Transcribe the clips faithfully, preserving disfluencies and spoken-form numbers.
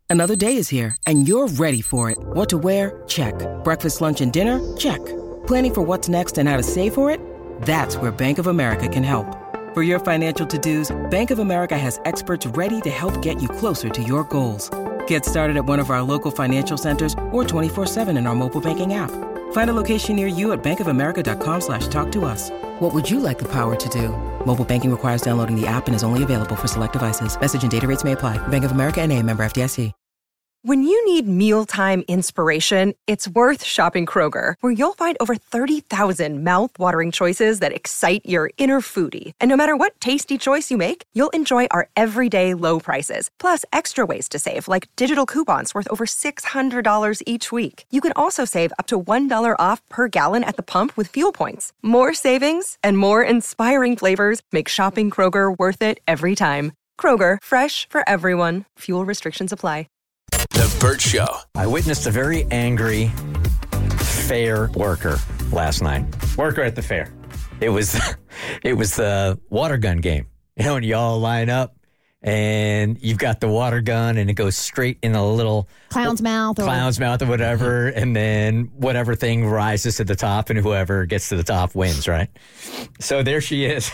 Another day is here, and you're ready for it. What to wear? Check. Breakfast, lunch, and dinner? Check. Planning for what's next and how to save for it? That's where Bank of America can help. For your financial to-dos, Bank of America has experts ready to help get you closer to your goals. Get started at one of our local financial centers or twenty-four seven in our mobile banking app. Find a location near you at bankofamerica.com slash talk to us. What would you like the power to do? Mobile banking requires downloading the app and is only available for select devices. Message and data rates may apply. Bank of America N A, member F D I C. When you need mealtime inspiration, it's worth shopping Kroger, where you'll find over thirty thousand mouth-watering choices that excite your inner foodie. And no matter what tasty choice you make, you'll enjoy our everyday low prices, plus extra ways to save, like digital coupons worth over six hundred dollars each week. You can also save up to one dollar off per gallon at the pump with fuel points. More savings and more inspiring flavors make shopping Kroger worth it every time. Kroger, fresh for everyone. Fuel restrictions apply. The Bert Show. I witnessed a very angry fair worker last night. Worker at the fair. It was it was the water gun game. You know, when you all line up and you've got the water gun and it goes straight in a little clown's mouth or clown's mouth or whatever, and then whatever thing rises to the top and whoever gets to the top wins, right? So there she is.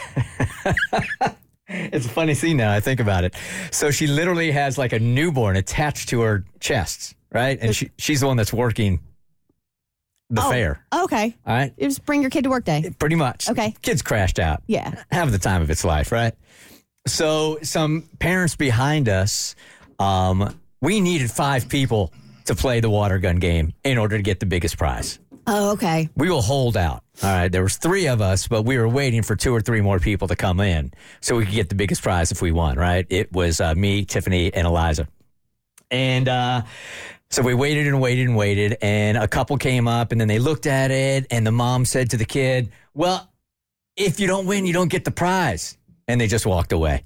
It's a funny scene now I think about it. So she literally has like a newborn attached to her chest, right? And she she's the one that's working the oh, fair. Okay. All right. It was bring your kid to work day. Pretty much. Okay. Kid's crashed out. Yeah. Having the time of its life, right? So some parents behind us, um, we needed five people to play the water gun game in order to get the biggest prize. Oh, okay. We will hold out. All right, there was three of us, but we were waiting for two or three more people to come in so we could get the biggest prize if we won, right? It was uh, me, Tiffany, and Eliza. And uh, so we waited and waited and waited, and a couple came up, and then they looked at it, and the mom said to the kid, well, if you don't win, you don't get the prize. And they just walked away.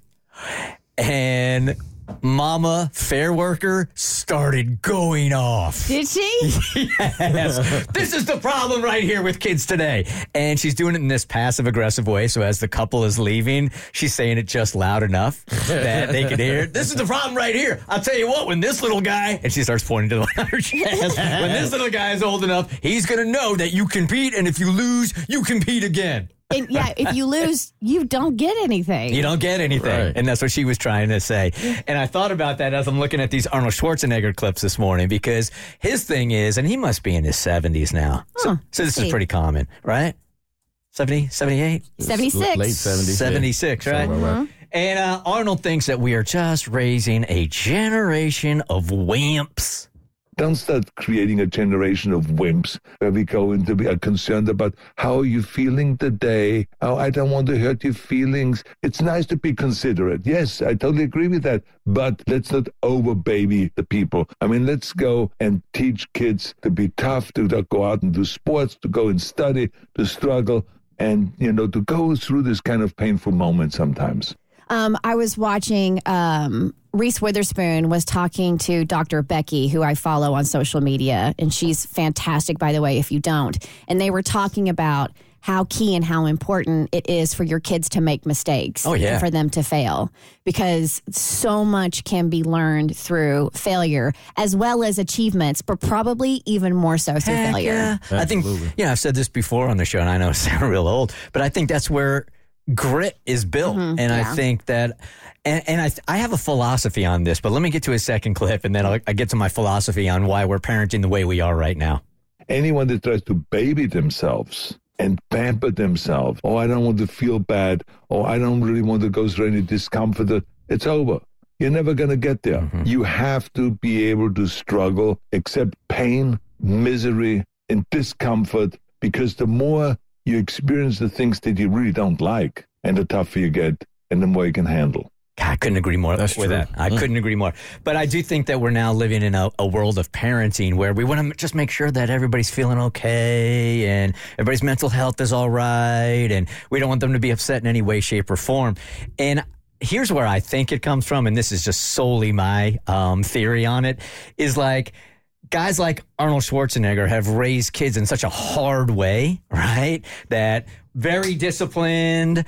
And Mama fair worker started going off. Did she? Yes. This is the problem right here with kids today. And she's doing it in this passive aggressive way. So as the couple is leaving, she's saying it just loud enough that they can hear it. This is the problem right here. I'll tell you what, when this little guy, and she starts pointing to the her chest, when this little guy is old enough, he's going to know that you compete. And if you lose, you compete again. And yeah, if you lose, you don't get anything. You don't get anything. Right. And that's what she was trying to say. And I thought about that as I'm looking at these Arnold Schwarzenegger clips this morning, because his thing is, and he must be in his seventies now. So, Huh, so this see. is pretty common, right? seventy, seventy-eight? seventy-six. Late seventies. seventy-six, yeah. right? Somewhere around. And uh, Arnold thinks that we are just raising a generation of wimps. Don't start creating a generation of wimps where we go into be concerned about how are you feeling today. Oh, I don't want to hurt your feelings. It's nice to be considerate. Yes, I totally agree with that. But let's not over baby the people. I mean, let's go and teach kids to be tough, to, to go out and do sports, to go and study, to struggle, and, you know, to go through this kind of painful moment sometimes. Um, I was watching um, Reese Witherspoon was talking to Doctor Becky, who I follow on social media, and she's fantastic, by the way, if you don't. And they were talking about how key and how important it is for your kids to make mistakes. Oh, yeah. And for them to fail, because so much can be learned through failure as well as achievements, but probably even more so through Heck failure. yeah. I think, you know, I've said this before on the show, and I know I sound real old, but I think that's where grit is built. Mm-hmm, and yeah. I think that, and, and I th- I have a philosophy on this, but let me get to a second clip, and then I'll, I get to my philosophy on why we're parenting the way we are right now. Anyone that tries to baby themselves and pamper themselves, oh, I don't want to feel bad, or I don't really want to go through any discomfort, it's over. You're never going to get there. Mm-hmm. You have to be able to struggle, accept pain, misery, and discomfort, because the more you experience the things that you really don't like, and the tougher you get, and the more you can handle. God, I couldn't agree more That's with true. that. I Mm. couldn't agree more. But I do think that we're now living in a, a world of parenting where we want to just make sure that everybody's feeling okay and everybody's mental health is all right, and we don't want them to be upset in any way, shape, or form. And here's where I think it comes from, and this is just solely my um, theory on it, is like, guys like Arnold Schwarzenegger have raised kids in such a hard way, right? That very disciplined,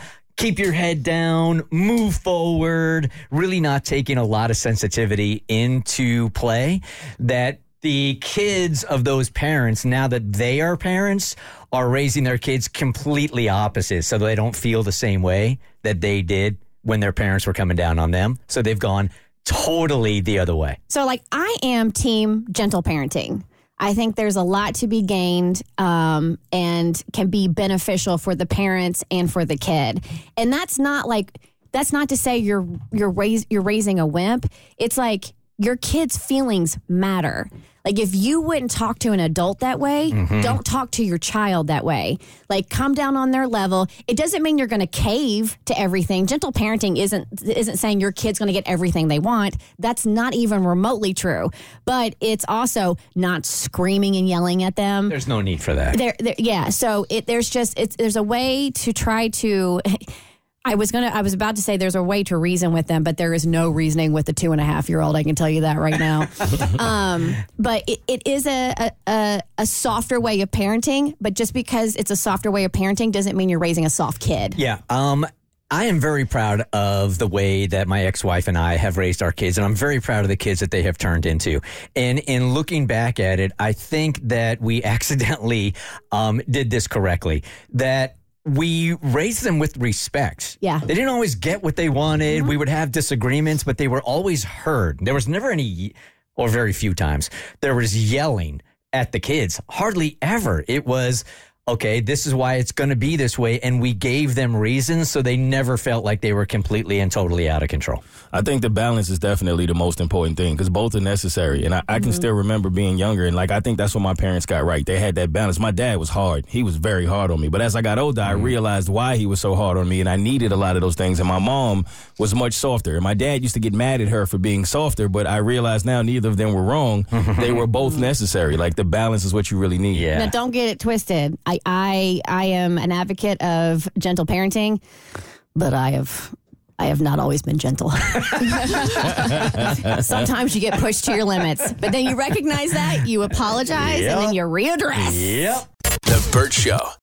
keep your head down, move forward, really not taking a lot of sensitivity into play, that the kids of those parents, now that they are parents, are raising their kids completely opposite, so they don't feel the same way that they did when their parents were coming down on them. So they've gone totally the other way. So, like, I am team gentle parenting. I think there's a lot to be gained um, and can be beneficial for the parents and for the kid. And that's not like, that's not to say you're you're raise, you're raising a wimp. It's like your kids' feelings matter. Like, if you wouldn't talk to an adult that way, mm-hmm. don't talk to your child that way. Like, come down on their level. It doesn't mean you're going to cave to everything. Gentle parenting isn't isn't saying your kid's going to get everything they want. That's not even remotely true. But it's also not screaming and yelling at them. There's no need for that. There, there, yeah. So it, there's just it's there's a way to try to. I was gonna. I was about to say there's a way to reason with them, but there is no reasoning with the two and a half year old. I can tell you that right now. um, but it, it is a, a a softer way of parenting. But just because it's a softer way of parenting doesn't mean you're raising a soft kid. Yeah. Um. I am very proud of the way that my ex-wife and I have raised our kids, and I'm very proud of the kids that they have turned into. And in looking back at it, I think that we accidentally um, did this correctly. That. We raised them with respect. Yeah. They didn't always get what they wanted. Mm-hmm. We would have disagreements, but they were always heard. There was never any, or very few times, there was yelling at the kids. Hardly ever. It was, okay, this is why it's going to be this way. And we gave them reasons, so they never felt like they were completely and totally out of control. I think the balance is definitely the most important thing, because both are necessary. And I, I can mm-hmm. still remember being younger, and like I think that's what my parents got right. They had that balance. My dad was hard. He was very hard on me. But as I got older, mm-hmm. I realized why he was so hard on me, and I needed a lot of those things. And my mom was much softer. And my dad used to get mad at her for being softer, but I realize now neither of them were wrong. They were both necessary. Like, the balance is what you really need. Yeah. Now, don't get it twisted. I, I, I am an advocate of gentle parenting, but I have... I have not always been gentle. Sometimes you get pushed to your limits, but then you recognize that, you apologize, yep. and then you readdress. Yep. The Bert Show.